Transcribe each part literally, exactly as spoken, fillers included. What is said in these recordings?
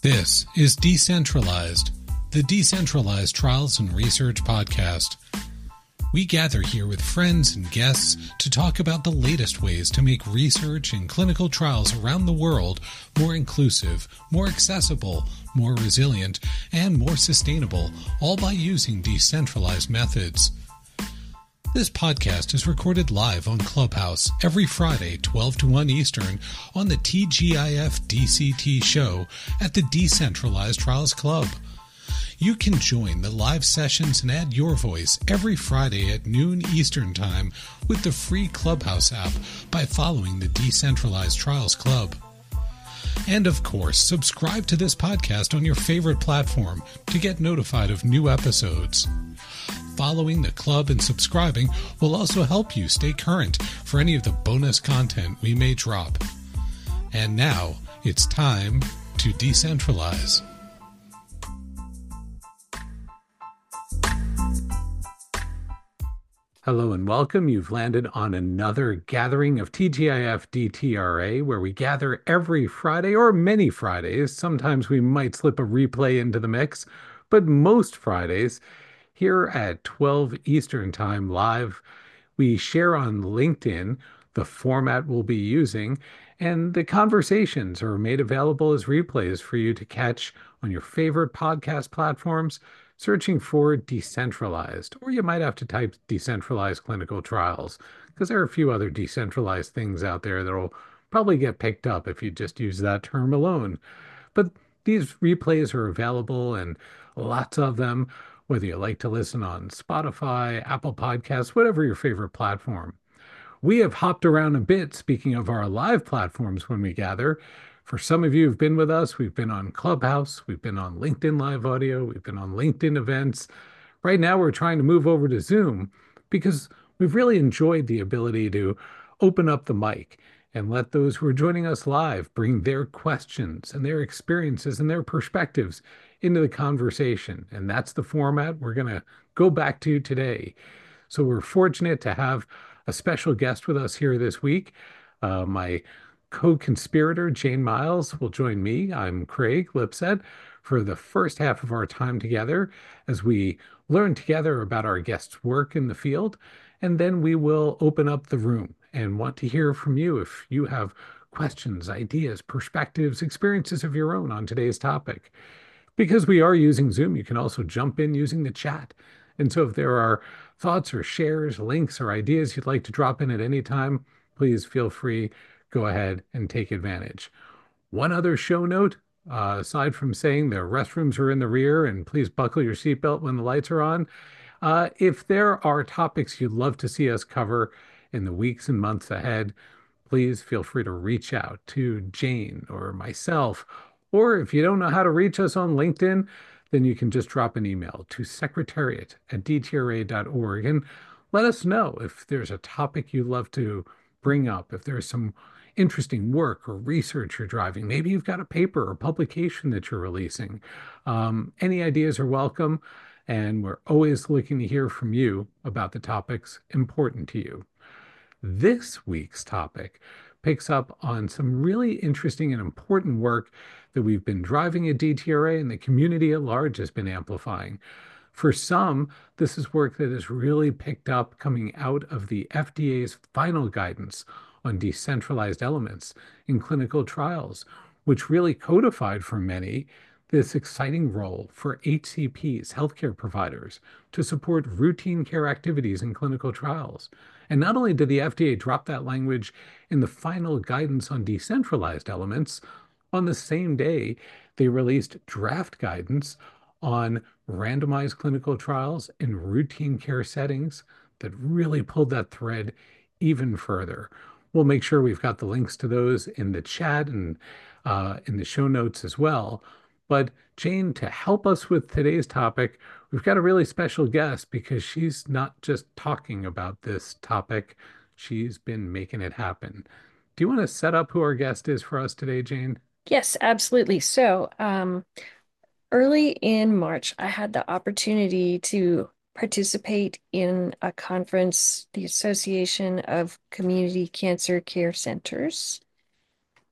This is Decentralized, the Decentralized Trials and Research Podcast. We gather here with friends and guests to talk about the latest ways to make research and clinical trials around the world more inclusive, more accessible, more resilient, and more sustainable, all by using decentralized methods. This podcast is recorded live on Clubhouse every Friday, twelve to one Eastern, on the T G I F D C T show at the Decentralized Trials Club. You can join the live sessions and add your voice every Friday at noon Eastern Time with the free Clubhouse app by following the Decentralized Trials Club. And of course, subscribe to this podcast on your favorite platform to get notified of new episodes. Following the club and subscribing will also help you stay current for any of the bonus content we may drop. And now, it's time to decentralize. Hello and welcome. You've landed on another gathering of T G I F D T R A, where we gather every Friday or many Fridays. Sometimes we might slip a replay into the mix, but most Fridays here at twelve Eastern Time live, we share on LinkedIn the format we'll be using, and the conversations are made available as replays for you to catch on your favorite podcast platforms, searching for Decentralized, or you might have to type Decentralized Clinical Trials, because there are a few other decentralized things out there that will probably get picked up if you just use that term alone. But these replays are available, and lots of them, whether you like to listen on Spotify, Apple Podcasts, whatever your favorite platform. We have hopped around a bit, speaking of our live platforms when we gather. For some of you who've been with us, we've been on Clubhouse, we've been on LinkedIn Live Audio, we've been on LinkedIn events. Right now, we're trying to move over to Zoom because we've really enjoyed the ability to open up the mic and let those who are joining us live bring their questions and their experiences and their perspectives into the conversation. And that's the format we're going to go back to today. So we're fortunate to have a special guest with us here this week. Uh, my co-conspirator, Jane Miles, will join me. I'm Craig Lipset for the first half of our time together as we learn together about our guest's work in the field. And then we will open up the room and want to hear from you if you have questions, ideas, perspectives, experiences of your own on today's topic. Because we are using Zoom, you can also jump in using the chat. And so if there are thoughts or shares, links, or ideas you'd like to drop in at any time, please feel free, go ahead and take advantage. One other show note, uh, aside from saying the restrooms are in the rear and please buckle your seatbelt when the lights are on, uh, if there are topics you'd love to see us cover in the weeks and months ahead, please feel free to reach out to Jane or myself. Or if you don't know how to reach us on LinkedIn, then you can just drop an email to secretariat at d t r a dot org and let us know if there's a topic you'd love to bring up, if there's some interesting work or research you're driving. Maybe you've got a paper or publication that you're releasing. Um, any ideas are welcome, and we're always looking to hear from you about the topics important to you. This week's topic picks up on some really interesting and important work that we've been driving at D T R A and the community at large has been amplifying. For some, this is work that has really picked up coming out of the F D A's final guidance on decentralized elements in clinical trials, which really codified for many this exciting role for H C Ps, healthcare providers, to support routine care activities in clinical trials. And not only did the F D A drop that language in the final guidance on decentralized elements, on the same day, they released draft guidance on randomized clinical trials in routine care settings that really pulled that thread even further. We'll make sure we've got the links to those in the chat and uh, in the show notes as well. But Jane, to help us with today's topic, we've got a really special guest because she's not just talking about this topic, she's been making it happen. Do you want to set up who our guest is for us today, Jane? Yes, absolutely. So, um, early in March, I had the opportunity to participate in a conference, the Association of Community Cancer Care Centers.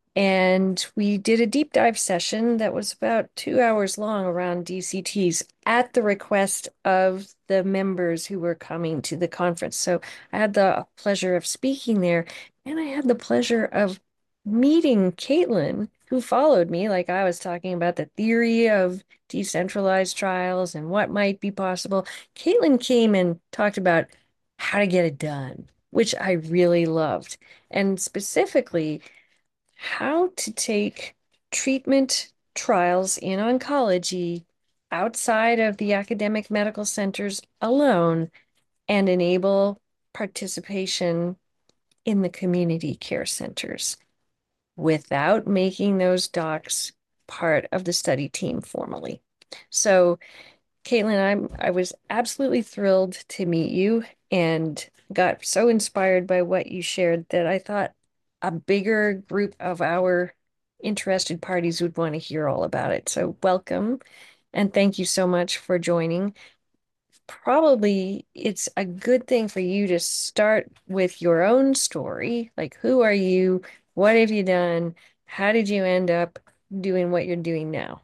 And we did a deep dive session that was about two hours long around D C Ts at the request of the members who were coming to the conference. So I had the pleasure of speaking there, and I had the pleasure of meeting Caitlin, who followed me, like I was talking about the theory of decentralized trials and what might be possible. Caitlin came and talked about how to get it done, which I really loved. And specifically, how to take treatment trials in oncology outside of the academic medical centers alone and enable participation in the community care centers without making those docs part of the study team formally. So Caitlin, I'm I was absolutely thrilled to meet you and got so inspired by what you shared that I thought a bigger group of our interested parties would want to hear all about it. So welcome and thank you so much for joining. Probably it's a good thing for you to start with your own story. Like, who are you? What have you done? How did you end up doing what you're doing now?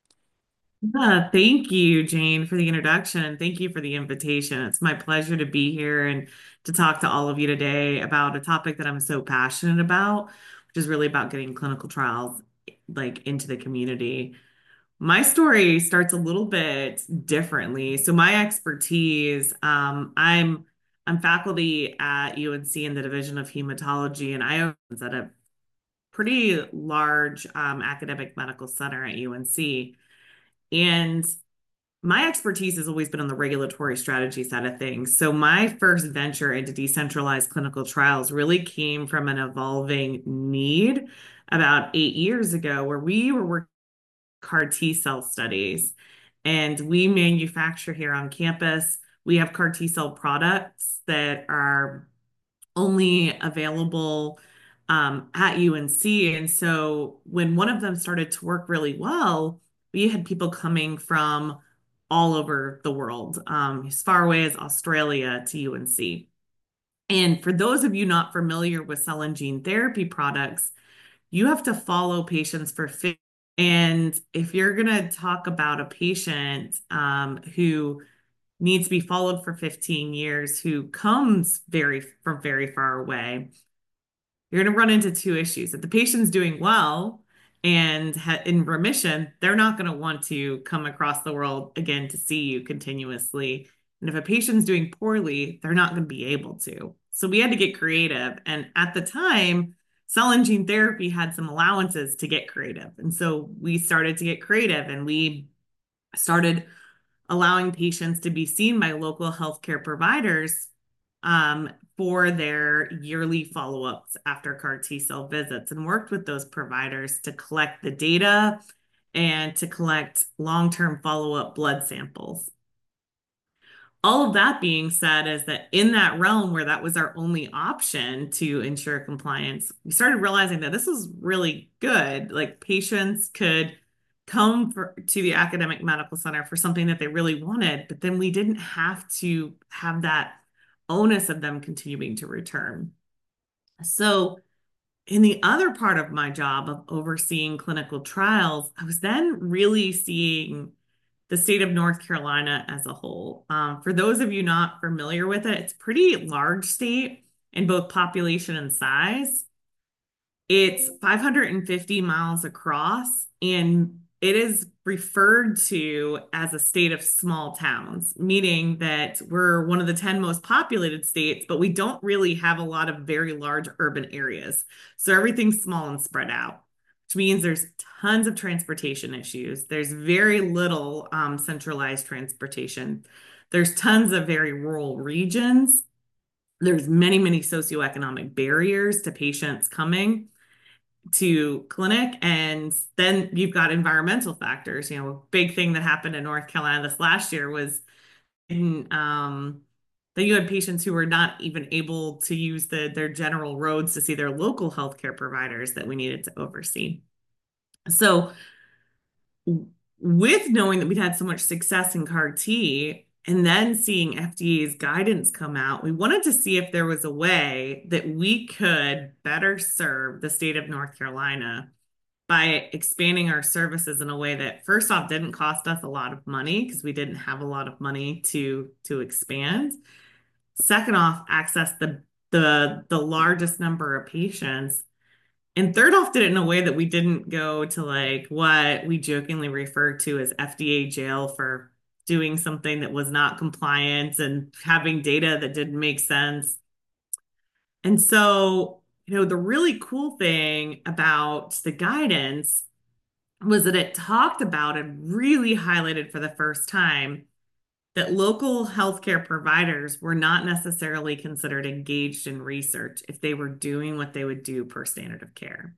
Yeah, thank you, Jane, for the introduction, and thank you for the invitation. It's my pleasure to be here and to talk to all of you today about a topic that I'm so passionate about, which is really about getting clinical trials like into the community. My story starts a little bit differently. So my expertise, um, I'm I'm faculty at U N C in the Division of Hematology, and I was at a pretty large um, academic medical center at U N C. And my expertise has always been on the regulatory strategy side of things. So my first venture into decentralized clinical trials really came from an evolving need about eight years ago, where we were working CAR T cell studies, and we manufacture here on campus. We have CAR T cell products that are only available um, at U N C. And so when one of them started to work really well, we had people coming from all over the world, um, as far away as Australia to U N C. And for those of you not familiar with cell and gene therapy products, you have to follow patients for fifty. And if you're going to talk about a patient um, who needs to be followed for fifteen years, who comes very from very far away, you're going to run into two issues. If the patient's doing well and ha- in remission, they're not going to want to come across the world again to see you continuously. And if a patient's doing poorly, they're not going to be able to. So we had to get creative. And at the time, cell and gene therapy had some allowances to get creative. And so we started to get creative, and we started allowing patients to be seen by local healthcare providers um, for their yearly follow-ups after CAR T cell visits, and worked with those providers to collect the data and to collect long-term follow-up blood samples. All of that being said, is that in that realm where that was our only option to ensure compliance, we started realizing that this was really good. Like, patients could come for, to the academic medical center for something that they really wanted, but then we didn't have to have that onus of them continuing to return. So, in the other part of my job of overseeing clinical trials, I was then really seeing the state of North Carolina as a whole. Um, for those of you not familiar with it, it's a pretty large state in both population and size. It's five hundred fifty miles across, and it is referred to as a state of small towns, meaning that we're one of the ten most populated states, but we don't really have a lot of very large urban areas. So everything's small and spread out, which means there's tons of transportation issues. There's very little um, centralized transportation. There's tons of very rural regions. There's many, many socioeconomic barriers to patients coming to clinic. And then you've got environmental factors. You know, a big thing that happened in North Carolina this last year was in, um, that you had patients who were not even able to use the their general roads to see their local healthcare providers that we needed to oversee. So with knowing that we'd had so much success in CAR T and then seeing F D A's guidance come out, we wanted to see if there was a way that we could better serve the state of North Carolina by expanding our services in a way that, first off, didn't cost us a lot of money because we didn't have a lot of money to to expand. Second off, access the the the largest number of patients. And third off, did it in a way that we didn't go to like what we jokingly refer to as F D A jail for doing something that was not compliant and having data that didn't make sense. And so, you know, the really cool thing about the guidance was that it talked about and really highlighted for the first time that local healthcare providers were not necessarily considered engaged in research if they were doing what they would do per standard of care.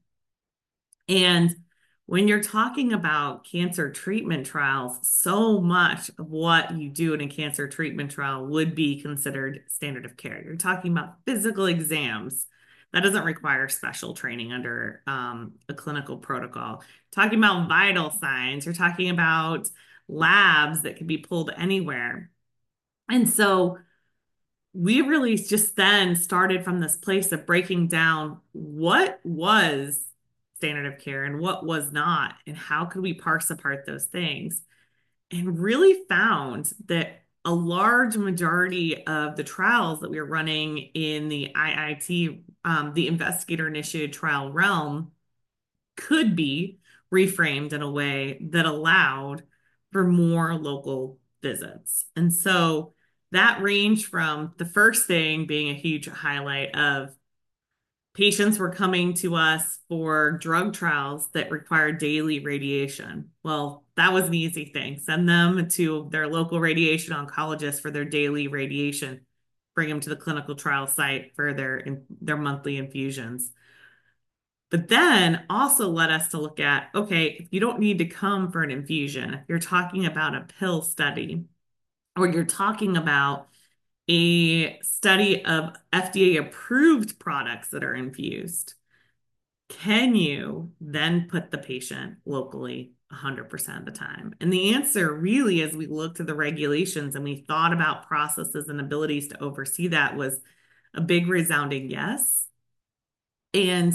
And when you're talking about cancer treatment trials, so much of what you do in a cancer treatment trial would be considered standard of care. You're talking about physical exams. That doesn't require special training under um, a clinical protocol. Talking about vital signs, you're talking about labs that can be pulled anywhere. And so we really just then started from this place of breaking down what was standard of care and what was not, and how could we parse apart those things, and really found that a large majority of the trials that we were running in the I I T, um, the investigator-initiated trial realm, could be reframed in a way that allowed for more local visits. And so that ranged from the first thing being a huge highlight of patients were coming to us for drug trials that required daily radiation. Well, that was an easy thing. Send them to their local radiation oncologist for their daily radiation. Bring them to the clinical trial site for their, their monthly infusions. But then also led us to look at, okay, if you don't need to come for an infusion, if you're talking about a pill study, or you're talking about a study of F D A approved products that are infused, can you then put the patient locally one hundred percent of the time? And the answer really, as we looked at the regulations and we thought about processes and abilities to oversee that, was a big resounding yes. And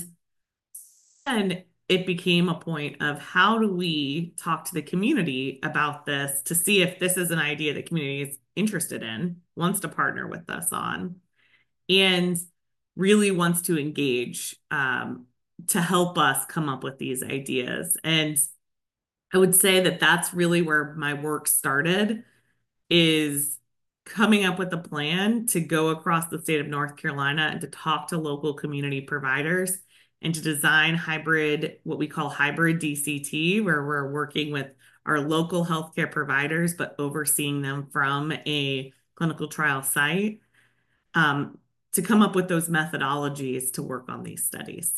then it became a point of how do we talk to the community about this to see if this is an idea the community is interested in, wants to partner with us on, and really wants to engage um, to help us come up with these ideas. And I would say that that's really where my work started, is coming up with a plan to go across the state of North Carolina and to talk to local community providers and to design hybrid, what we call hybrid D C T, where we're working with our local healthcare providers, but overseeing them from a clinical trial site, um, to come up with those methodologies to work on these studies.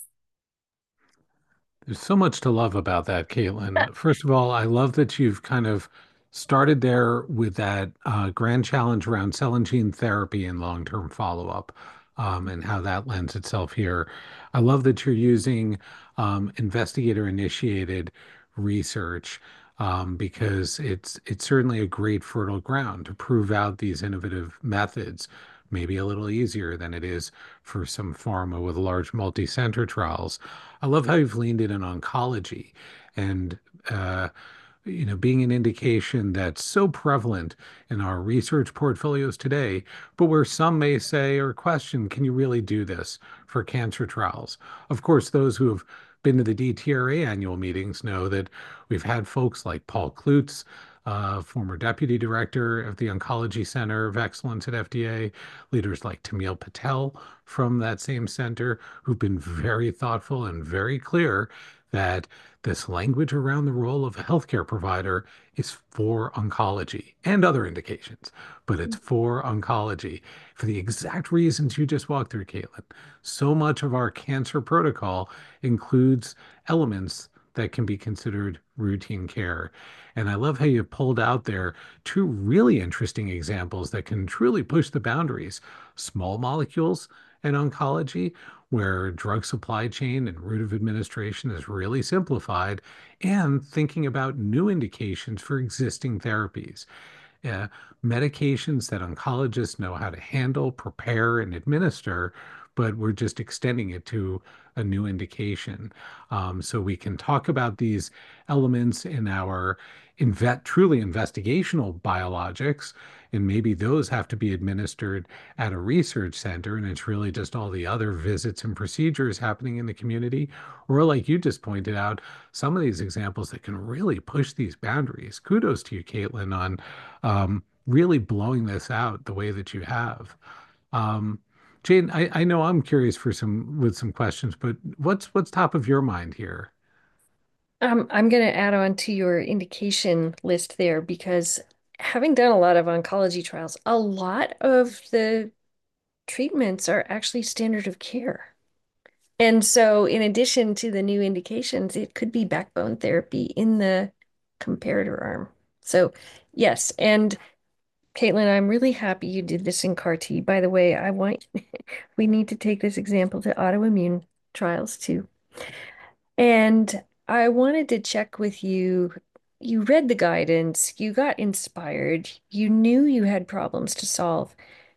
There's so much to love about that, Caitlin. First of all, I love that you've kind of started there with that uh, grand challenge around cell and gene therapy and long-term follow-up, um, and how that lends itself here. I love that you're using um, investigator-initiated research, um, because it's it's certainly a great fertile ground to prove out these innovative methods. Maybe a little easier than it is for some pharma with large multi-center trials. I love how you've leaned in on oncology and uh, you know, being an indication that's so prevalent in our research portfolios today, but where some may say or question, can you really do this for cancer trials? Of course, those who have been to the D T R A annual meetings know that we've had folks like Paul Klutz, uh, former deputy director of the Oncology Center of Excellence at F D A, leaders like Tamil Patel from that same center, who've been very thoughtful and very clear that this language around the role of a healthcare provider is for oncology and other indications, but it's for oncology for the exact reasons you just walked through, Caitlin. So much of our cancer protocol includes elements that can be considered routine care. And I love how you pulled out there two really interesting examples that can truly push the boundaries: small molecules and oncology, where drug supply chain and route of administration is really simplified, and thinking about new indications for existing therapies. uh, medications that oncologists know how to handle, prepare, and administer, but we're just extending it to a new indication. Um, so we can talk about these elements in our invet truly investigational biologics, and maybe those have to be administered at a research center, and it's really just all the other visits and procedures happening in the community. Or, like you just pointed out, some of these examples that can really push these boundaries. Kudos to you, Caitlin, on um, really blowing this out the way that you have. Um, Jane, I, I know I'm curious for some with some questions, but what's what's top of your mind here? Um, I'm going to add on to your indication list there because having done a lot of oncology trials, a lot of the treatments are actually standard of care. And so, in addition to the new indications, it could be backbone therapy in the comparator arm. So, yes. And Caitlin, I'm really happy you did this in CAR T. By the way, I want we need to take this example to autoimmune trials too. And I wanted to check with you. You read the guidance, you got inspired, you knew you had problems to solve.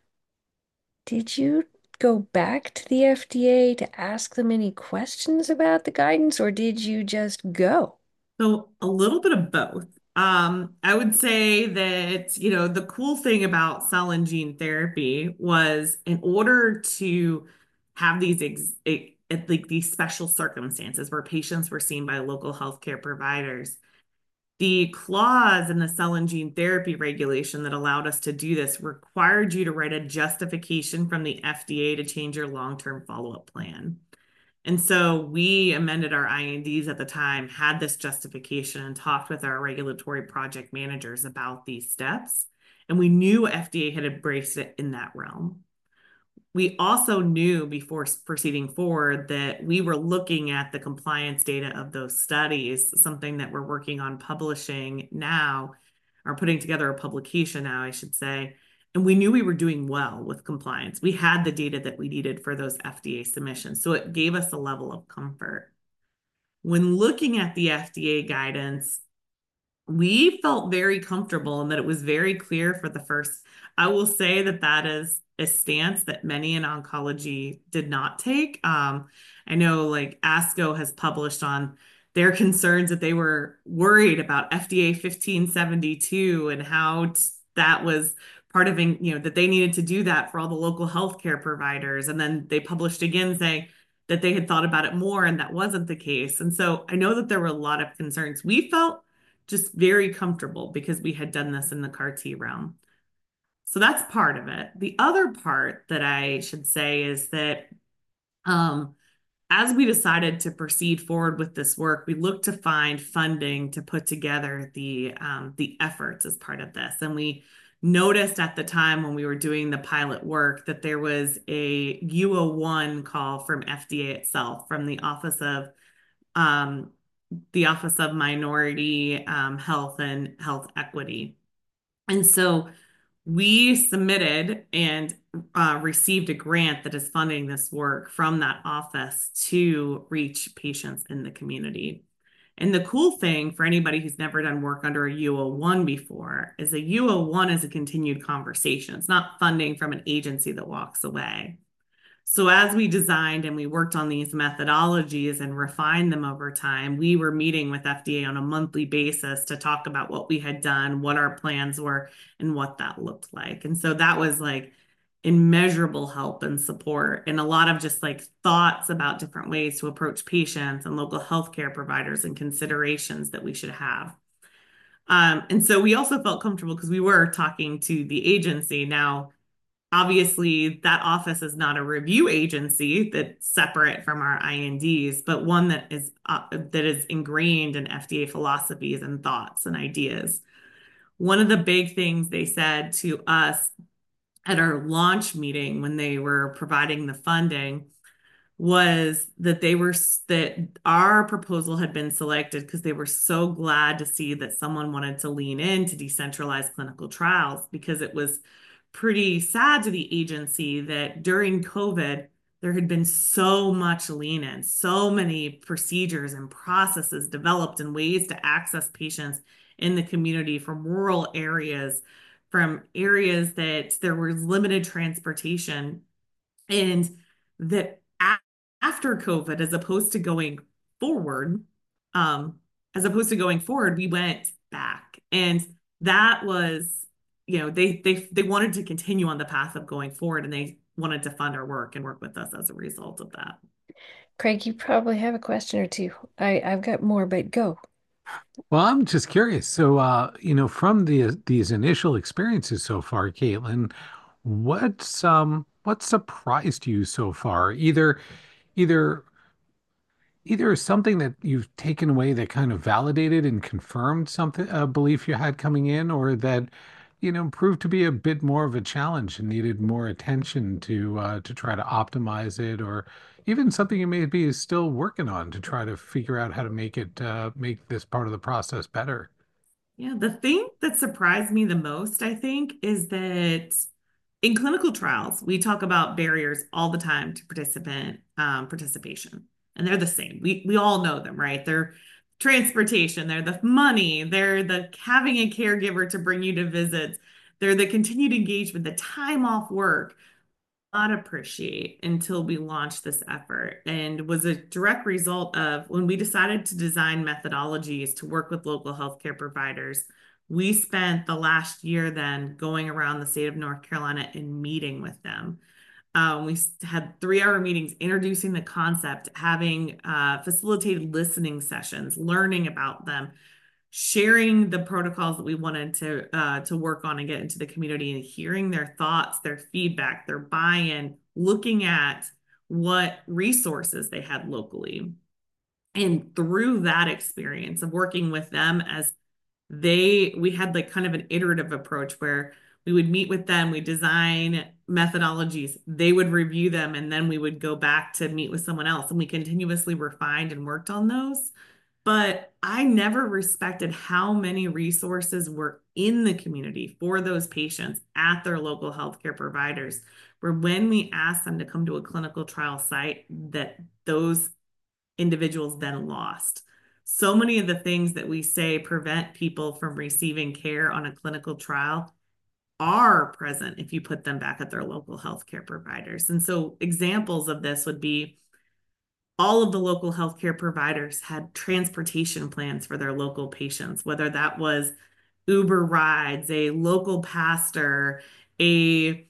Did you go back to the F D A to ask them any questions about the guidance, or did you just go? So a little bit of both. Um, I would say that, you know, the cool thing about cell and gene therapy was in order to have these ex e- like these special circumstances where patients were seen by local healthcare providers, the clause in the cell and gene therapy regulation that allowed us to do this required you to write a justification from the F D A to change your long-term follow-up plan. And so we amended our I N Ds at the time, had this justification, and talked with our regulatory project managers about these steps. And we knew F D A had embraced it in that realm. We also knew before proceeding forward that we were looking at the compliance data of those studies, something that we're working on publishing now, or putting together a publication now, I should say. And we knew we were doing well with compliance. We had the data that we needed for those F D A submissions. So it gave us a level of comfort. When looking at the F D A guidance, we felt very comfortable and that it was very clear for the first. I will say that that is a stance that many in oncology did not take. Um, I know like ASCO has published on their concerns that they were worried about F D A fifteen seventy-two and how t- that was part of, you know, that they needed to do that for all the local healthcare providers. And then they published again saying that they had thought about it more and that wasn't the case. And so I know that there were a lot of concerns. We felt just very comfortable because we had done this in the CAR T realm. So that's part of it. The other part that I should say is that um, as we decided to proceed forward with this work, we looked to find funding to put together the um, the efforts as part of this. And we noticed at the time when we were doing the pilot work that there was a U O one call from F D A itself, from the Office of um, the Office of Minority um, Health and Health Equity. And so we submitted and uh, received a grant that is funding this work from that office to reach patients in the community. And the cool thing for anybody who's never done work under a U O one before is a U O one is a continued conversation. It's not funding from an agency that walks away. So as we designed and we worked on these methodologies and refined them over time, we were meeting with F D A on a monthly basis to talk about what we had done, what our plans were, and what that looked like. And so that was like immeasurable help and support, and a lot of just like thoughts about different ways to approach patients and local healthcare providers and considerations that we should have. Um, and so we also felt comfortable because we were talking to the agency. Now, obviously, that office is not a review agency that's separate from our I N Ds, but one that is uh, that is ingrained in F D A philosophies and thoughts and ideas. One of the big things they said to us at our launch meeting when they were providing the funding was that they were that our proposal had been selected because they were so glad to see that someone wanted to lean into decentralized clinical trials, because it was pretty sad to the agency that during COVID there had been so much lean in, so many procedures and processes developed and ways to access patients in the community from rural areas from areas that there was limited transportation, and that a- after COVID, as opposed to going forward, um, as opposed to going forward, we went back. And that was, you know, they they they wanted to continue on the path of going forward, and they wanted to fund our work and work with us as a result of that. Craig, you probably have a question or two. I, I've got more, but go. Well, I'm just curious. So, uh, you know, from the these initial experiences so far, Caitlin, what's um what surprised you so far? Either either either something that you've taken away that kind of validated and confirmed something, a belief you had coming in, or that, you know, proved to be a bit more of a challenge and needed more attention to uh, to try to optimize it, or even something you maybe is still working on to try to figure out how to make it uh, make this part of the process better. Yeah, the thing that surprised me the most, I think, is that in clinical trials, we talk about barriers all the time to participant um, participation, and they're the same. We we all know them, right? They're transportation, they're the money, they're the having a caregiver to bring you to visits, they're the continued engagement, the time off work. Not appreciate until we launched this effort, and was a direct result of when we decided to design methodologies to work with local healthcare providers. We spent the last year then going around the state of North Carolina and meeting with them. Um, we had three hour meetings introducing the concept, having uh, facilitated listening sessions, learning about them, sharing the protocols that we wanted to uh, to work on and get into the community, and hearing their thoughts, their feedback, their buy-in, looking at what resources they had locally. And through that experience of working with them, as they we had like kind of an iterative approach where we would meet with them, we design methodologies, they would review them, and then we would go back to meet with someone else, and we continuously refined and worked on those. But I never respected how many resources were in the community for those patients at their local healthcare providers, where when we asked them to come to a clinical trial site, that those individuals then lost. So many of the things that we say prevent people from receiving care on a clinical trial are present if you put them back at their local healthcare providers. And so examples of this would be all of the local healthcare providers had transportation plans for their local patients, whether that was Uber rides, a local pastor, a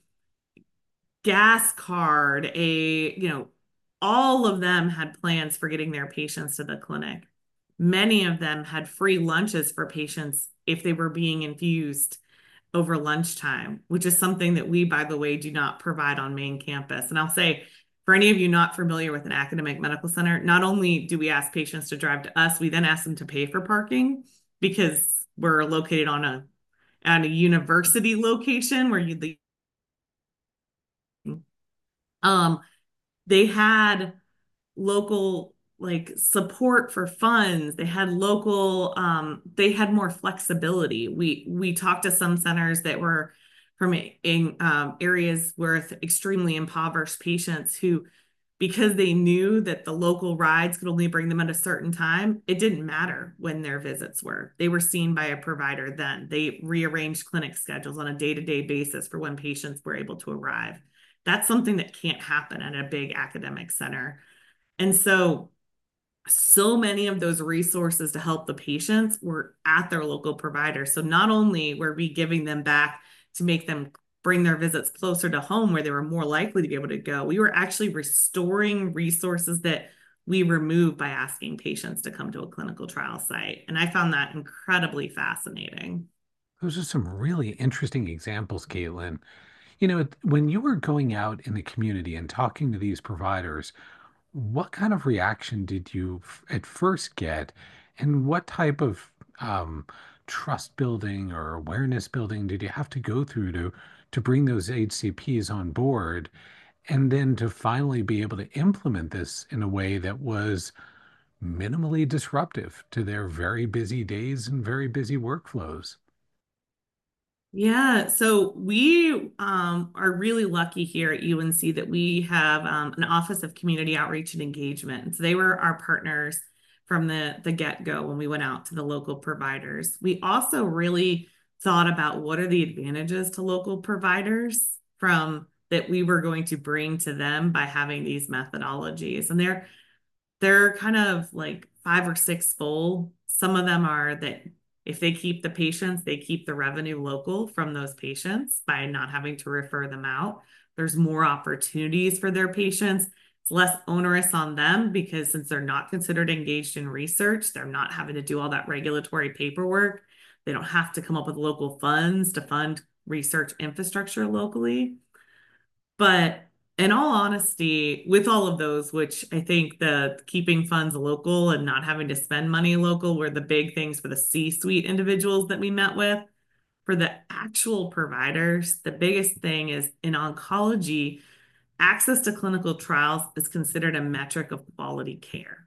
gas card, a, you know, all of them had plans for getting their patients to the clinic. Many of them had free lunches for patients if they were being infused over lunchtime, which is something that we, by the way, do not provide on main campus. And I'll say, for any of you not familiar with an academic medical center, not only do we ask patients to drive to us, we then ask them to pay for parking because we're located on a at a university location where you um they had local like support for funds. They had local, um, they had more flexibility. We we talked to some centers that were from in um, areas with extremely impoverished patients who, because they knew that the local rides could only bring them at a certain time, it didn't matter when their visits were. They were seen by a provider then. They rearranged clinic schedules on a day-to-day basis for when patients were able to arrive. That's something that can't happen at a big academic center. And so, so many of those resources to help the patients were at their local provider. So not only were we giving them back to make them bring their visits closer to home where they were more likely to be able to go, we were actually restoring resources that we removed by asking patients to come to a clinical trial site. And I found that incredibly fascinating. Those are some really interesting examples, Caitlin. You know, when you were going out in the community and talking to these providers, what kind of reaction did you f- at first get, and what type of um, trust building or awareness building did you have to go through to to bring those H C Ps on board, and then to finally be able to implement this in a way that was minimally disruptive to their very busy days and very busy workflows? Yeah, so we um, are really lucky here at U N C that we have um, an Office of Community Outreach and Engagement. So they were our partners from the, the get-go when we went out to the local providers. We also really thought about what are the advantages to local providers from that we were going to bring to them by having these methodologies. And they're they're kind of like five or six fold. Some of them are that if they keep the patients, they keep the revenue local from those patients by not having to refer them out. There's more opportunities for their patients. It's less onerous on them because since they're not considered engaged in research, they're not having to do all that regulatory paperwork. They don't have to come up with local funds to fund research infrastructure locally. But in all honesty, with all of those, which I think the keeping funds local and not having to spend money local were the big things for the C-suite individuals that we met with. For the actual providers, the biggest thing is in oncology, access to clinical trials is considered a metric of quality care.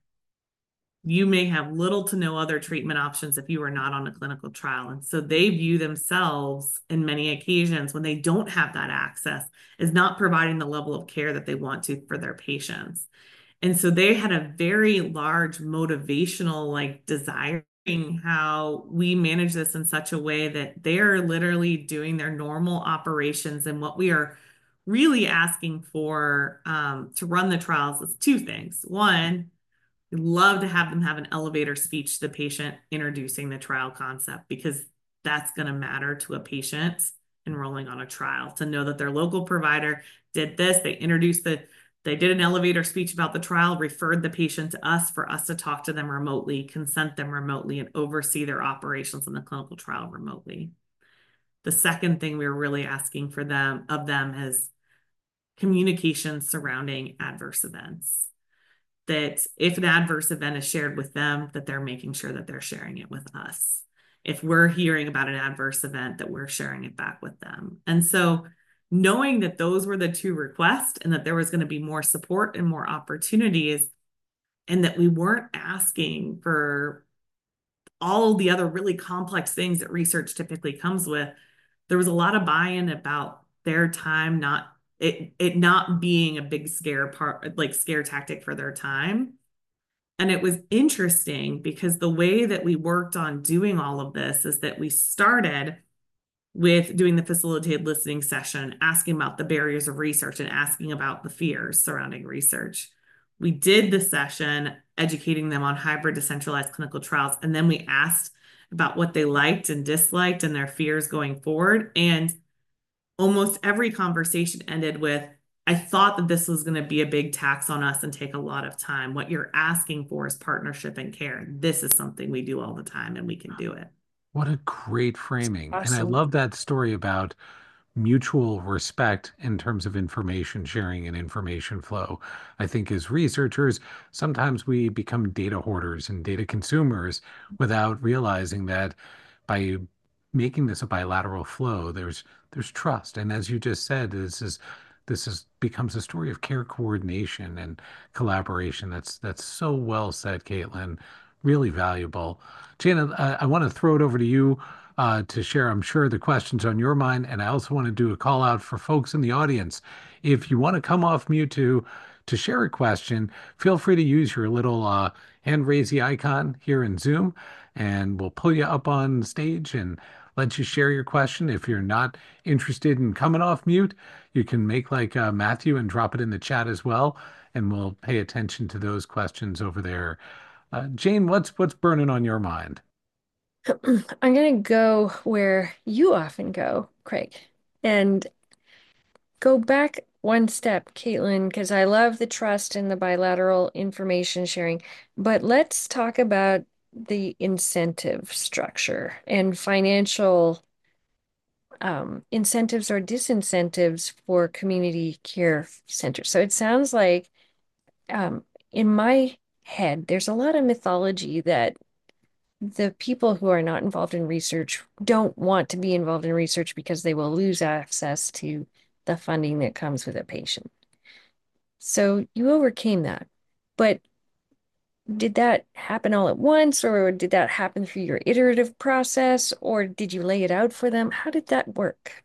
You may have little to no other treatment options if you are not on a clinical trial. And so they view themselves in many occasions when they don't have that access as not providing the level of care that they want to for their patients. And so they had a very large motivational like desiring how we manage this in such a way that they're literally doing their normal operations. And what we are really asking for um, to run the trials is two things. One, we'd love to have them have an elevator speech to the patient introducing the trial concept because that's going to matter to a patient enrolling on a trial to know that their local provider did this. They introduced the, they did an elevator speech about the trial, referred the patient to us for us to talk to them remotely, consent them remotely, and oversee their operations in the clinical trial remotely. The second thing we're really asking for them of them is communication surrounding adverse events. That if an adverse event is shared with them, that they're making sure that they're sharing it with us. If we're hearing about an adverse event, that we're sharing it back with them. And so knowing that those were the two requests and that there was going to be more support and more opportunities and that we weren't asking for all the other really complex things that research typically comes with, there was a lot of buy-in about their time not it it not being a big scare part like scare tactic for their time. And it was interesting because the way that we worked on doing all of this is that we started with doing the facilitated listening session, asking about the barriers of research and asking about the fears surrounding research. We did the session educating them on hybrid decentralized clinical trials, and then we asked about what they liked and disliked and their fears going forward. And almost every conversation ended with, I thought that this was going to be a big tax on us and take a lot of time. What you're asking for is partnership and care. This is something we do all the time and we can do it. What a great framing. And I Awesome. love that story about mutual respect in terms of information sharing and information flow. I think as researchers, sometimes we become data hoarders and data consumers without realizing that by making this a bilateral flow, there's there's trust. And as you just said, this is this is becomes a story of care coordination and collaboration. That's that's so well said, Caitlin. Really valuable. Jana, I, I want to throw it over to you uh, to share, I'm sure, the questions on your mind. And I also want to do a call out for folks in the audience. If you want to come off mute to to share a question, feel free to use your little uh, hand raising icon here in Zoom, and we'll pull you up on stage and let you share your question. If you're not interested in coming off mute, you can make like uh, Matthew and drop it in the chat as well, and we'll pay attention to those questions over there. Uh, Jane, what's what's burning on your mind? I'm going to go where you often go, Craig, and go back one step, Caitlin, because I love the trust and the bilateral information sharing. But let's talk about the incentive structure and financial um, incentives or disincentives for community care centers. So it sounds like um, in my head, there's a lot of mythology that the people who are not involved in research don't want to be involved in research because they will lose access to the funding that comes with a patient. So you overcame that. But did that happen all at once, or did that happen through your iterative process, or did you lay it out for them? How did that work?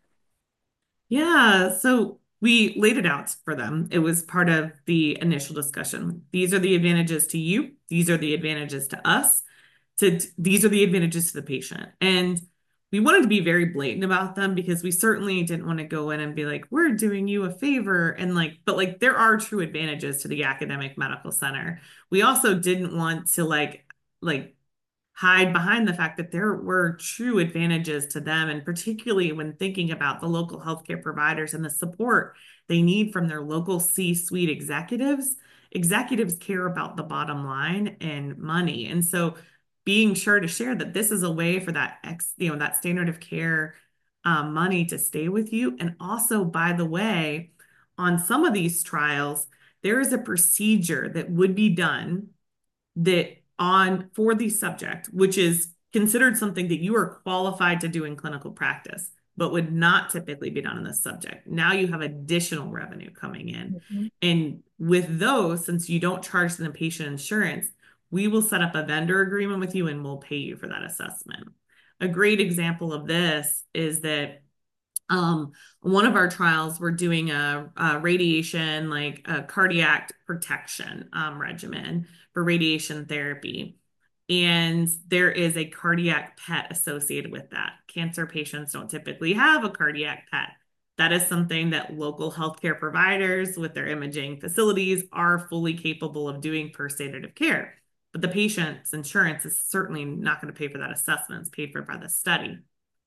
Yeah, so we laid it out for them. It was part of the initial discussion. These are the advantages to you. These are the advantages to us. To these are the advantages to the patient. And we wanted to be very blatant about them because we certainly didn't want to go in and be like, we're doing you a favor. And like, but like, there are true advantages to the academic medical center. We also didn't want to like, like, hide behind the fact that there were true advantages to them, and particularly when thinking about the local healthcare providers and the support they need from their local C-suite executives. Executives care about the bottom line and money. And so being sure to share that this is a way for that ex, you know, that standard of care um, money to stay with you. And also, by the way, on some of these trials, there is a procedure that would be done that on for the subject, which is considered something that you are qualified to do in clinical practice, but would not typically be done in this subject. Now you have additional revenue coming in. Mhm. And with those, since you don't charge them patient insurance, we will set up a vendor agreement with you and we'll pay you for that assessment. A great example of this is that um, one of our trials, we're doing a, a radiation, like a cardiac protection um, regimen for radiation therapy. And there is a cardiac P E T associated with that. Cancer patients don't typically have a cardiac P E T. That is something that local healthcare providers with their imaging facilities are fully capable of doing per standard of care. But the patient's insurance is certainly not going to pay for that assessment. It's paid for by the study.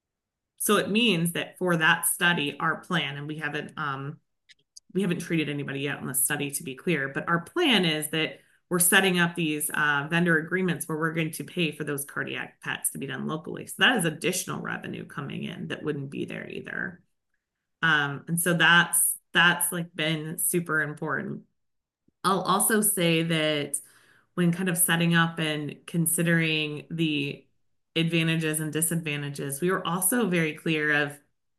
So it means that for that study, our plan, and we haven't um, we haven't treated anybody yet on the study, to be clear, but our plan is that we're setting up these uh, vendor agreements where we're going to pay for those cardiac P E Ts to be done locally. So that is additional revenue coming in that wouldn't be there either. Um, and so that's that's like been super important. I'll also say that when kind of setting up and considering the advantages and disadvantages, we were also very clear of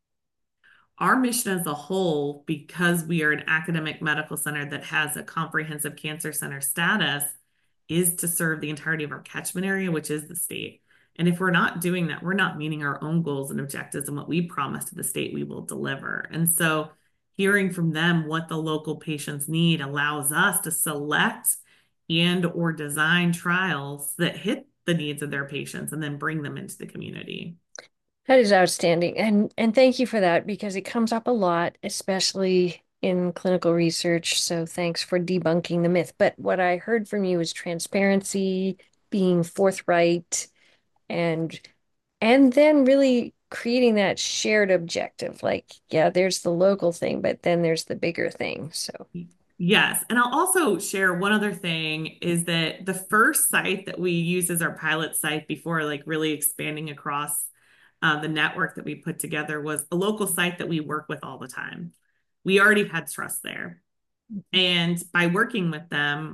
our mission as a whole, because we are an academic medical center that has a comprehensive cancer center status, is to serve the entirety of our catchment area, which is the state. And if we're not doing that, we're not meeting our own goals and objectives and what we promise to the state we will deliver. And so hearing from them what the local patients need allows us to select and or design trials that hit the needs of their patients and then bring them into the community. That is outstanding. And and thank you for that because it comes up a lot, especially in clinical research. So thanks for debunking the myth. But what I heard from you is transparency, being forthright, and and then really creating that shared objective. Like, yeah, there's the local thing, but then there's the bigger thing. So Yes. And I'll also share one other thing is that the first site that we use as our pilot site before like really expanding across uh, the network that we put together was a local site that we work with all the time. We already had trust there. And by working with them,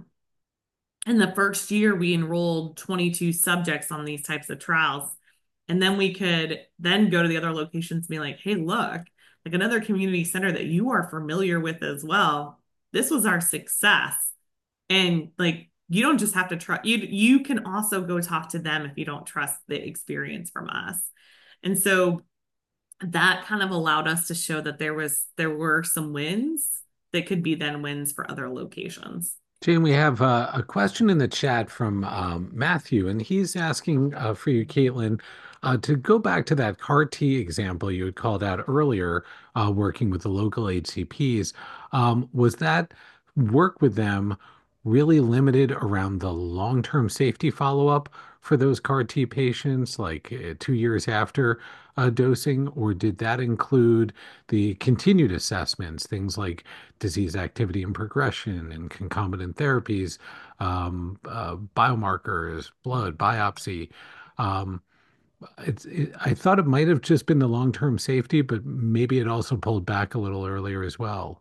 in the first year, we enrolled twenty-two subjects on these types of trials. And then we could then go to the other locations and be like, hey, look, like another community center that you are familiar with as well. This was our success. And like, you don't just have to trust, you, you can also go talk to them if you don't trust the experience from us. And so that kind of allowed us to show that there was, there were some wins that could be then wins for other locations. Jane, we have uh, a question in the chat from um, Matthew, and he's asking uh, for you, Caitlin, uh, to go back to that C A R T example you had called out earlier, uh, working with the local H C Ps. Um, was that work with them really limited around the long-term safety follow-up for those C A R T patients, like uh, two years after uh, dosing, or did that include the continued assessments, things like disease activity and progression and concomitant therapies, um, uh, biomarkers, blood, biopsy? Um, it's, it, I thought it might have just been the long-term safety, but maybe it also pulled back a little earlier as well.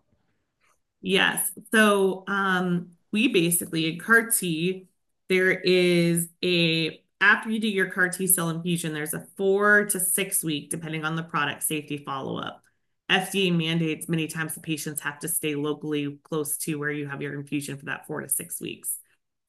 Yes. So um, we basically in C A R T, there is a after you do your C A R T cell infusion, there's a four to six week, depending on the product, safety follow-up. F D A mandates many times the patients have to stay locally close to where you have your infusion for that four to six weeks.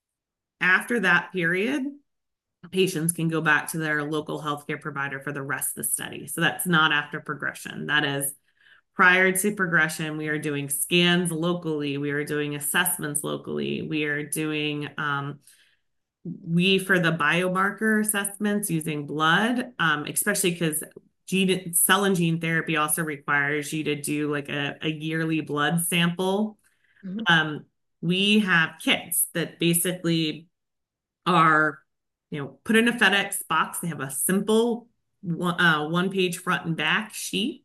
After that period, patients can go back to their local healthcare provider for the rest of the study. So that's not after progression. That is prior to progression. We are doing scans locally. We are doing assessments locally. We are doing um, we, for the biomarker assessments using blood, um, especially because gene cell and gene therapy also requires you to do like a, a yearly blood sample. Mhm. Um, we have kits that basically are, you know, put in a FedEx box. They have a simple one, uh, one page front and back sheet,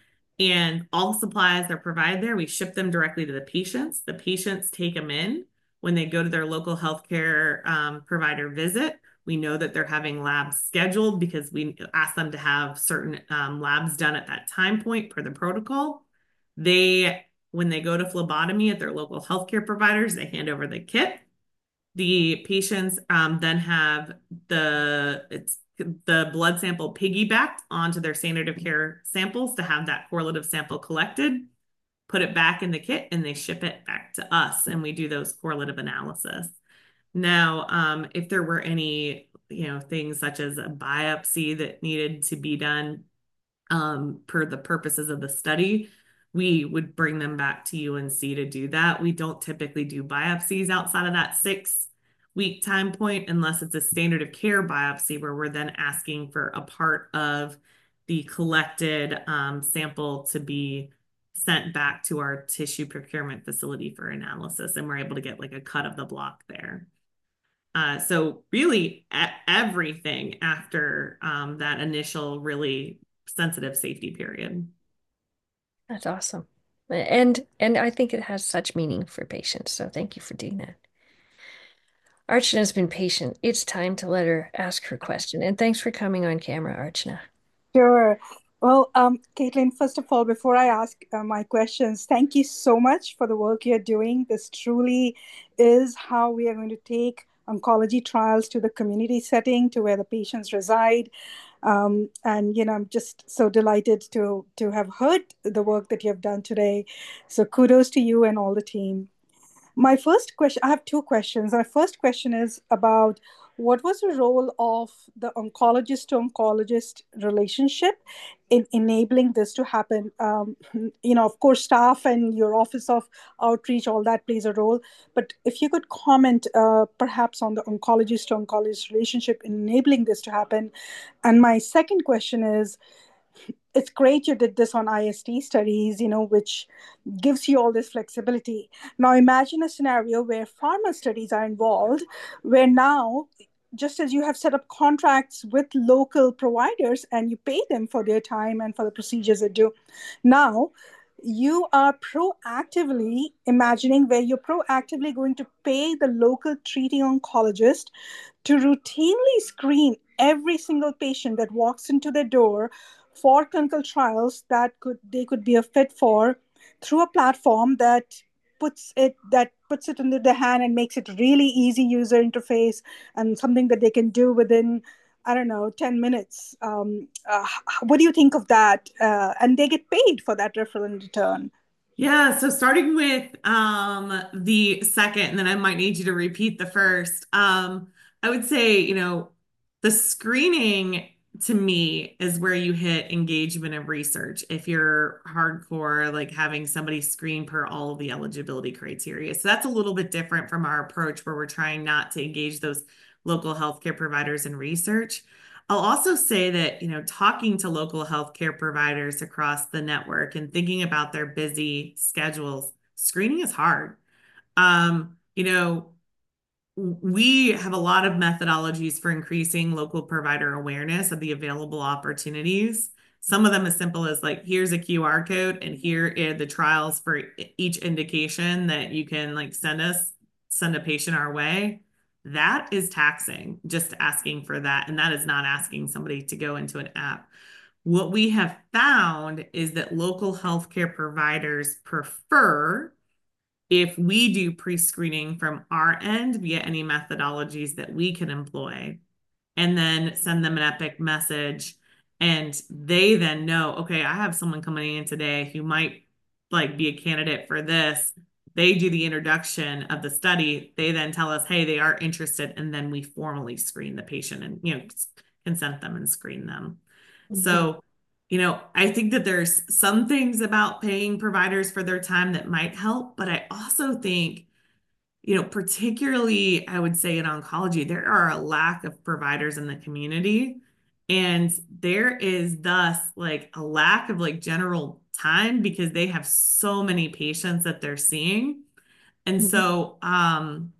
and all supplies are provided there. We ship them directly to the patients. The patients take them in when they go to their local healthcare um, provider visit. We know that they're having labs scheduled because we ask them to have certain um, labs done at that time point per the protocol. They, when they go to phlebotomy at their local healthcare providers, they hand over the kit. The patients um, then have the it's the blood sample piggybacked onto their standard of care samples to have that correlative sample collected, put it back in the kit, and they ship it back to us, and we do those correlative analysis. Now, um, if there were any, you know, things such as a biopsy that needed to be done um, per the purposes of the study, we would bring them back to U N C to do that. We don't typically do biopsies outside of that six week time point unless it's a standard of care biopsy where we're then asking for a part of the collected um, sample to be sent back to our tissue procurement facility for analysis, and we're able to get like a cut of the block there. Uh, so really everything after um, that initial really sensitive safety period. That's awesome. And and I think it has such meaning for patients. So thank you for doing that. Archana has been patient. It's time to let her ask her question. And thanks for coming on camera, Archana. Sure. Well, um, Caitlin, first of all, before I ask uh, my questions, thank you so much for the work you're doing. This truly is how we are going to take oncology trials to the community setting, to where the patients reside. Um, and, you know, I'm just so delighted to, to have heard the work that you have done today. So kudos to you and all the team. My first question, I have two questions. My first question is about what was the role of the oncologist to oncologist relationship in enabling this to happen? Um, you know, of course, staff and your office of outreach, all that plays a role. But if you could comment uh, perhaps on the oncologist to oncologist relationship in enabling this to happen. And my second question is, it's great you did this on I S T studies, you know, which gives you all this flexibility. Now imagine a scenario where pharma studies are involved, where now, just as you have set up contracts with local providers and you pay them for their time and for the procedures they do, now you are proactively imagining where you're proactively going to pay the local treating oncologist to routinely screen every single patient that walks into their door for clinical trials that could they could be a fit for, through a platform that puts it that puts it into the hand and makes it really easy user interface, and something that they can do within, I don't know, ten minutes. Um, uh, what do you think of that? Uh, and they get paid for that referral in return. Yeah, so starting with um, the second, and then I might need you to repeat the first. Um, I would say, you know, the screening to me is where you hit engagement of research. If you're hardcore, like having somebody screen per all of the eligibility criteria. So that's a little bit different from our approach where we're trying not to engage those local healthcare providers in research. I'll also say that, you know, talking to local healthcare providers across the network and thinking about their busy schedules, screening is hard. Um, you know, we have a lot of methodologies for increasing local provider awareness of the available opportunities. Some of them as simple as like, here's a Q R code and here are the trials for each indication that you can like send us, send a patient our way. That is taxing, just asking for that. And that is not asking somebody to go into an app. What we have found is that local healthcare providers prefer if we do pre-screening from our end via any methodologies that we can employ, and then send them an Epic message, and they then know, okay, I have someone coming in today who might like be a candidate for this. They do the introduction of the study. They then tell us, hey, they are interested, and then we formally screen the patient and, you know, consent them and screen them. Mhm. So, you know, I think that there's some things about paying providers for their time that might help, but I also think you know, particularly I would say in oncology, there are a lack of providers in the community. And there is thus like a lack of like general time because they have so many patients that they're seeing. And Mhm. so um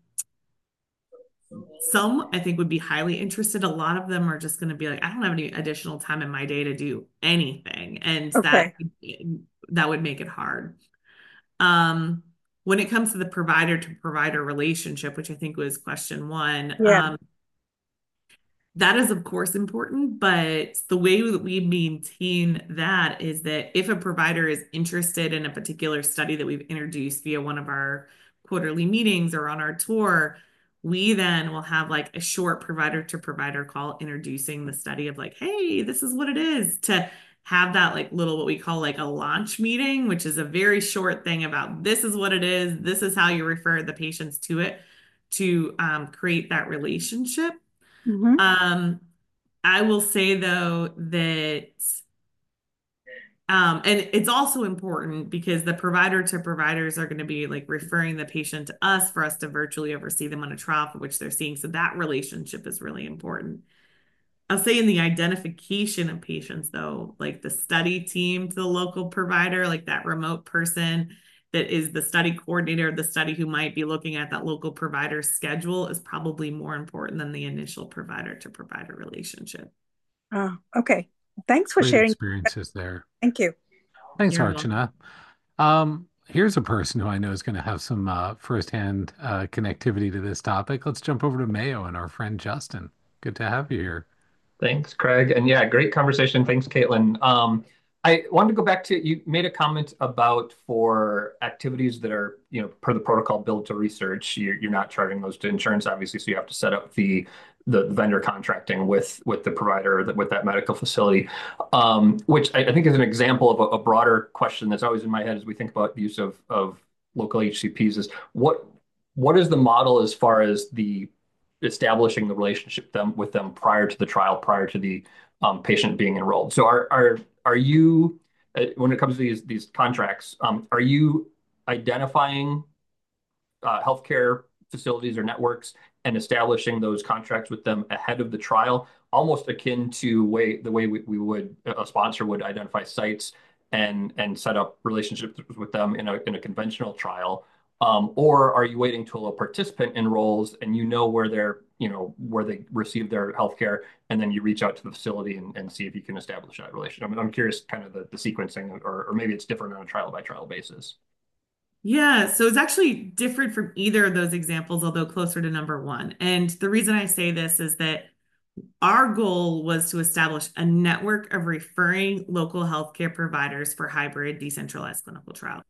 some I think would be highly interested. A lot of them are just going to be like, I don't have any additional time in my day to do anything. And that Okay. that would make it hard. Um, when it comes to the provider to provider relationship, which I think was question one, Yeah. um, that is, of course, important, but the way that we maintain that is that if a provider is interested in a particular study that we've introduced via one of our quarterly meetings or on our tour, we then will have like a short provider to provider call introducing the study of like, hey, this is what it is, to have that like little what we call like a launch meeting, which is a very short thing about this is what it is, this is how you refer the patients to it, to um, create that relationship. Mm-hmm. Um, I will say though that, um, and it's also important because the provider to providers are going to be like referring the patient to us for us to virtually oversee them on a trial for which they're seeing. So that relationship is really important. I'll say in the identification of patients, though, like the study team to the local provider, like that remote person that is the study coordinator of the study who might be looking at that local provider schedule is probably more important than the initial provider to provider relationship. Uh, okay. Thanks for Great sharing. experiences there. Thank you. Thanks, You're welcome. Archana. Um, here's a person who I know is going to have some uh, firsthand uh, connectivity to this topic. Let's jump over to Mayo and our friend Justin. Good to have you here. Thanks, Craig. And yeah, great conversation. Thanks, Caitlin. Um, I wanted to go back to you made a comment about for activities that are, you know, per the protocol billed to research, you're, you're not charging those to insurance, obviously. So you have to set up the the vendor contracting with with the provider that with that medical facility, um, which I, I think is an example of a, a broader question that's always in my head as we think about the use of of local H C Ps is what what is the model as far as the establishing the relationship them with them prior to the trial, prior to the um, patient being enrolled. So are are are you uh, when it comes to these these contracts, um, are you identifying uh, healthcare facilities or networks and establishing those contracts with them ahead of the trial, almost akin to way the way we, we would a sponsor would identify sites and and set up relationships with them in a in a conventional trial, um, or are you waiting till a participant enrolls and you know where they're you know where they receive their healthcare and then you reach out to the facility and, and see if you can establish that relationship? I mean, I'm curious, kind of the, the sequencing, or or maybe it's different on a trial by trial basis. Yeah, so it's actually different from either of those examples, although closer to number one. And the reason I say this is that our goal was to establish a network of referring local healthcare providers for hybrid decentralized clinical trials.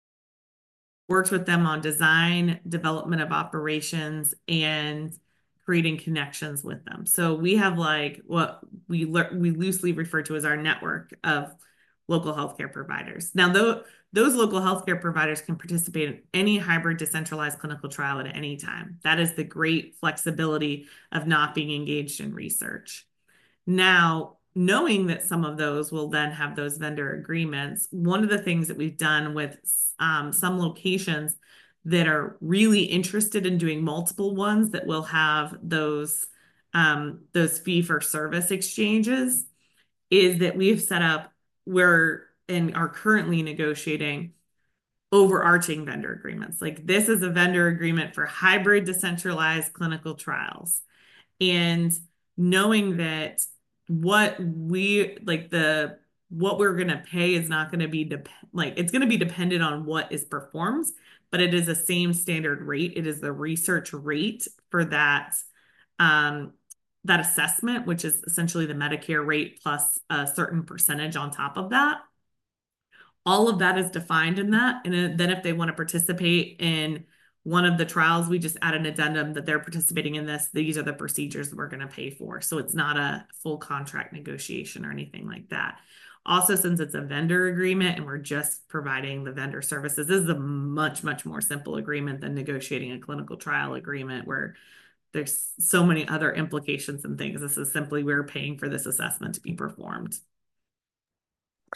Worked with them on design, development of operations, and creating connections with them. So we have like what we we loosely refer to as our network of local healthcare providers. Now, though, those local healthcare providers can participate in any hybrid decentralized clinical trial at any time. That is the great flexibility of not being engaged in research. Now, knowing that some of those will then have those vendor agreements, one of the things that we've done with um, some locations that are really interested in doing multiple ones that will have those um, those fee for service exchanges is that we've set up where and are currently negotiating overarching vendor agreements. Like this is a vendor agreement for hybrid decentralized clinical trials. And knowing that what we like the what we're going to pay is not going to be dep- like it's going to be dependent on what is performed, but it is the same standard rate. It is the research rate for that um that assessment, which is essentially the Medicare rate plus a certain percentage on top of that. All of that is defined in that. And then if they want to participate in one of the trials, we just add an addendum that they're participating in this. These are the procedures that we're going to pay for. So it's not a full contract negotiation or anything like that. Also, since it's a vendor agreement and we're just providing the vendor services, this is a much, much more simple agreement than negotiating a clinical trial agreement where there's so many other implications and things. This is simply we're paying for this assessment to be performed.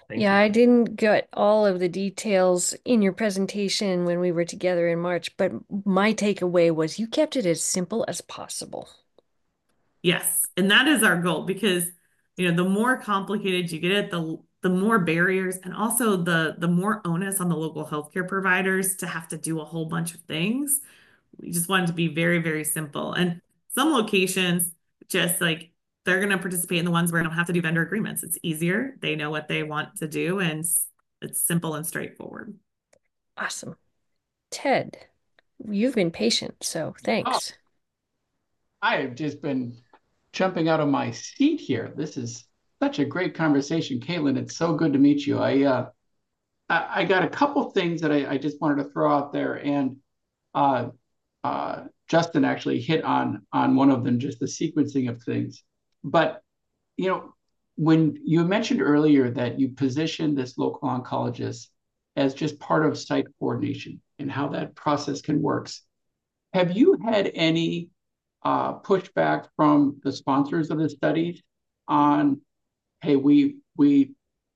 Thank Yeah, you. I didn't get all of the details in your presentation when we were together in March, but my takeaway was you kept it as simple as possible. Yes, and that is our goal because you know the more complicated you get it, the the more barriers and also the the more onus on the local healthcare providers to have to do a whole bunch of things. We just want it to be very, very simple. And some locations just like they're going to participate in the ones where they don't have to do vendor agreements. It's easier. They know what they want to do and s- it's simple and straightforward. Awesome. Ted, you've been patient, so Oh, thanks. I have just been jumping out of my seat here. This is such a great conversation, Caitlin. It's so good to meet you. I uh, I, I got a couple things that I, I just wanted to throw out there, and uh, uh, Justin actually hit on on one of them, just the sequencing of things. But you know, when you mentioned earlier that you positioned this local oncologist as just part of site coordination and how that process can work, have you had any uh, pushback from the sponsors of the studies on, hey, we we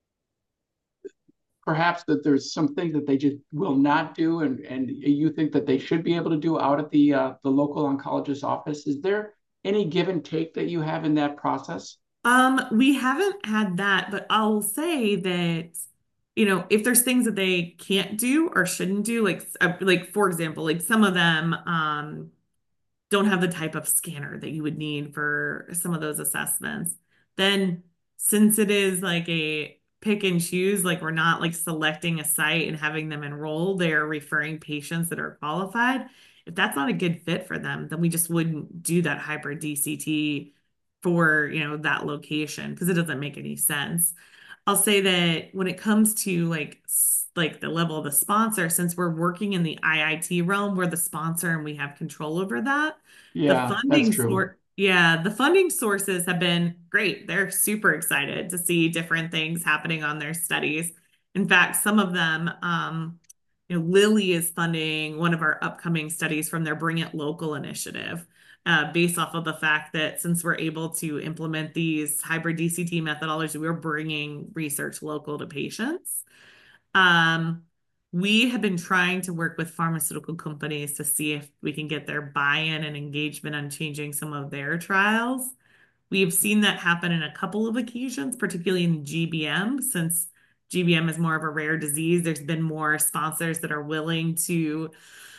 perhaps that there's some things that they just will not do, and and you think that they should be able to do out at the uh, the local oncologist office? Is there any give and take that you have in that process? Um, we haven't had that, but I'll say that, you know, if there's things that they can't do or shouldn't do, like uh, like for example, like some of them um don't have the type of scanner that you would need for some of those assessments, then since it is like a pick and choose, like we're not like selecting a site and having them enroll, they're referring patients that are qualified. If that's not a good fit for them, then we just wouldn't do that hybrid D C T for, you know, that location because it doesn't make any sense. I'll say that when it comes to like like the level of the sponsor, since we're working in the I I T realm, we're the sponsor and we have control over that. The Yeah, that's funding true. sort, yeah, the funding sources have been great. They're super excited to see different things happening on their studies. In fact, some of them, um, you know, Lilly is funding one of our upcoming studies from their Bring It Local initiative uh, based off of the fact that since we're able to implement these hybrid D C T methodologies, we're bringing research local to patients. Um, we have been trying to work with pharmaceutical companies to see if we can get their buy-in and engagement on changing some of their trials. We have seen that happen in a couple of occasions, particularly in G B M, since G B M is more of a rare disease. There's been more sponsors that are willing to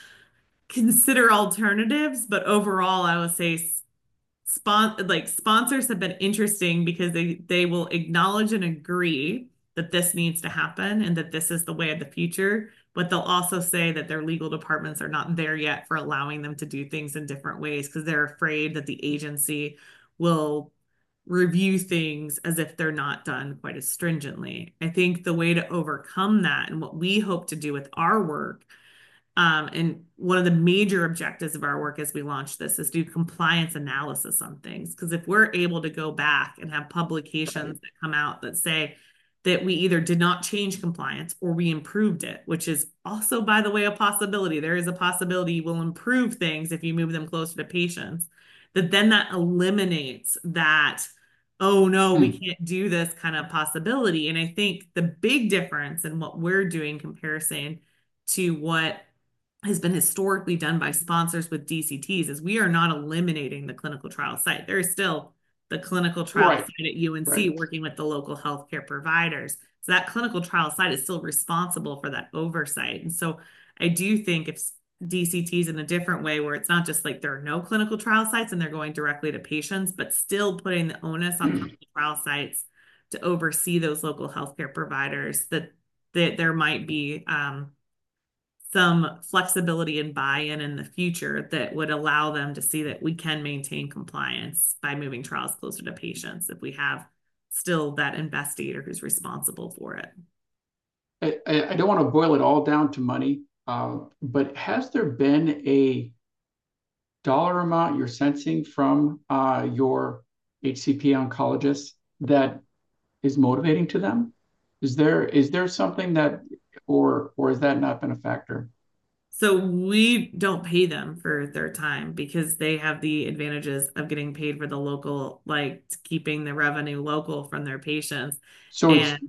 consider alternatives, but overall, I would say spon like sponsors have been interesting because they they will acknowledge and agree that this needs to happen and that this is the way of the future, but they'll also say that their legal departments are not there yet for allowing them to do things in different ways because they're afraid that the agency will review things as if they're not done quite as stringently. I think the way to overcome that and what we hope to do with our work um, and one of the major objectives of our work as we launch this is do compliance analysis on things. Because if we're able to go back and have Right. publications that come out that say that we either did not change compliance or we improved it, which is also, by the way, a possibility. There is a possibility you will improve things if you move them closer to patients, that then that eliminates that, oh no, we Hmm. can't do this kind of possibility. And I think the big difference in what we're doing in comparison to what has been historically done by sponsors with D C Ts is we are not eliminating the clinical trial site. There is still the clinical trial Right. site at U N C Right. working with the local healthcare providers. So that clinical trial site is still responsible for that oversight. And so I do think if D C Ts in a different way, where it's not just like there are no clinical trial sites and they're going directly to patients, but still putting the onus on clinical trial sites to oversee those local healthcare providers, that that there might be um, some flexibility and buy-in in the future that would allow them to see that we can maintain compliance by moving trials closer to patients if we have still that investigator who's responsible for it. I, I I don't want to boil it all down to money, uh, but has there been a dollar amount you're sensing from uh, your H C P oncologists that is motivating to them? Is there is there something that, or or has that not been a factor? So we don't pay them for their time because they have the advantages of getting paid for the local, like keeping the revenue local from their patients. So it's And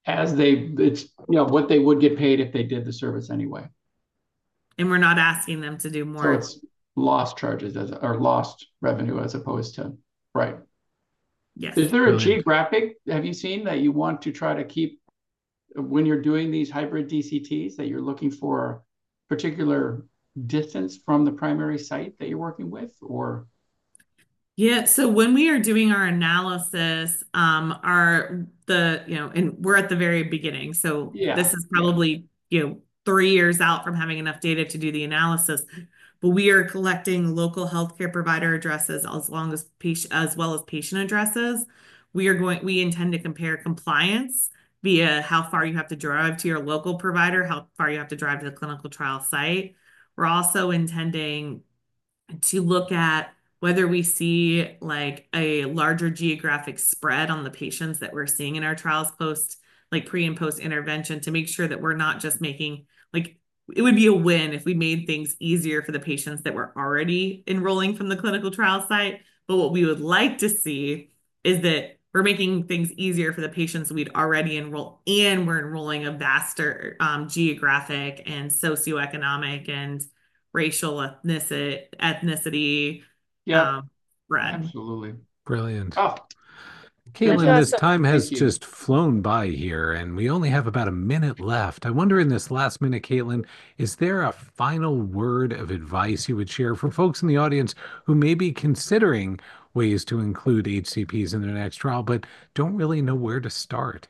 as they, it's, you know, what they would get paid if they did the service anyway. And we're not asking them to do So more. it's lost charges as, or lost revenue as opposed to, right. Yes. Is there a Brilliant. geographic, have you seen that you want to try to keep when you're doing these hybrid D C Ts, that you're looking for particular distance from the primary site that you're working with, or? Yeah, so when we are doing our analysis, um, our the you know, and we're at the very beginning, so Yeah, this is yeah. probably you know three years out from having enough data to do the analysis. But we are collecting local healthcare provider addresses as long as patient as well as patient addresses. We are going, we intend to compare compliance via how far you have to drive to your local provider, how far you have to drive to the clinical trial site. We're also intending to look at whether we see like a larger geographic spread on the patients that we're seeing in our trials post, like pre and post intervention, to make sure that we're not just making like it would be a win if we made things easier for the patients that were already enrolling from the clinical trial site. But what we would like to see is that we're making things easier for the patients we'd already enrolled, and we're enrolling a vaster um, geographic and socioeconomic and racial ethnicity, ethnicity Yeah, um, spread. absolutely. Brilliant. Oh, Caitlin, this awesome. time has Thank you. just flown by here, and we only have about a minute left. I wonder, in this last minute, Caitlin, is there a final word of advice you would share for folks in the audience who may be considering ways to include H C Ps in their next trial, but don't really know where to start?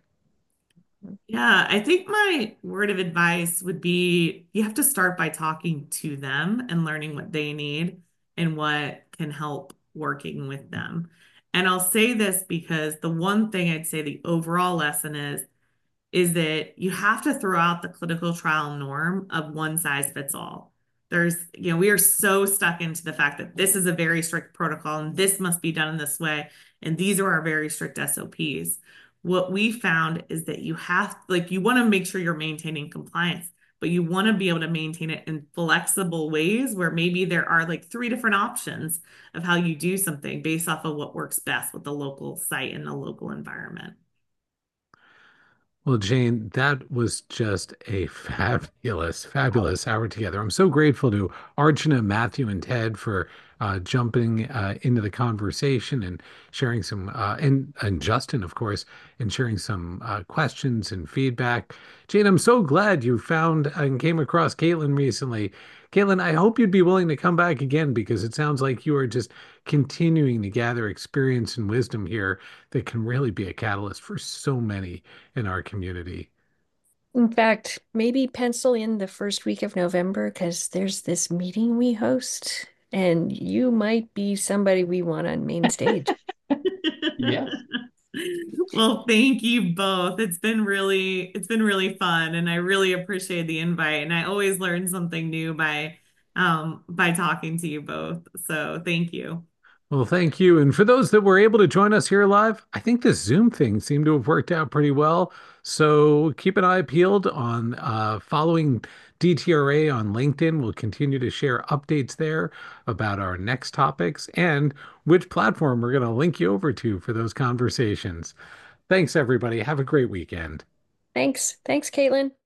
Yeah, I think my word of advice would be you have to start by talking to them and learning what they need and what can help working with them. And I'll say this because the one thing I'd say the overall lesson is is that you have to throw out the clinical trial norm of one size fits all. There's, you know, we are so stuck into the fact that this is a very strict protocol and this must be done in this way. And these are our very strict S O Ps. What we found is that you have, like, you want to make sure you're maintaining compliance, but you want to be able to maintain it in flexible ways where maybe there are like three different options of how you do something based off of what works best with the local site and the local environment. Well, Jane, that was just a fabulous, fabulous hour together. I'm so grateful to Archana, Matthew, and Ted for uh, jumping uh, into the conversation and sharing some, uh, and and Justin, of course, and sharing some uh, questions and feedback. Jane, I'm so glad you found and came across Caitlin recently. Caitlin, I hope you'd be willing to come back again because it sounds like you are just continuing to gather experience and wisdom here that can really be a catalyst for so many in our community. In fact, maybe pencil in the first week of November because there's this meeting we host, and you might be somebody we want on main stage. Yeah. Well, thank you both. It's been really, it's been really fun, and I really appreciate the invite. And I always learn something new by, um, by talking to you both. So thank you. Well, thank you. And for those that were able to join us here live, I think this Zoom thing seemed to have worked out pretty well. So keep an eye peeled on uh, following D T R A on LinkedIn. We'll continue to share updates there about our next topics and which platform we're going to link you over to for those conversations. Thanks, everybody. Have a great weekend. Thanks. Thanks, Caitlin.